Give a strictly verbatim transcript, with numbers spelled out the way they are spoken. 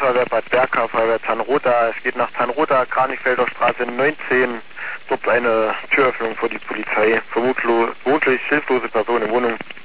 Feuerwehr Bad Berka, Feuerwehr Zannrotha. Es geht nach Zannrotha, Kranichfelder Straße neunzehn. Dort eine Türöffnung für die Polizei. Vermutlich hilflose Person in Wohnung.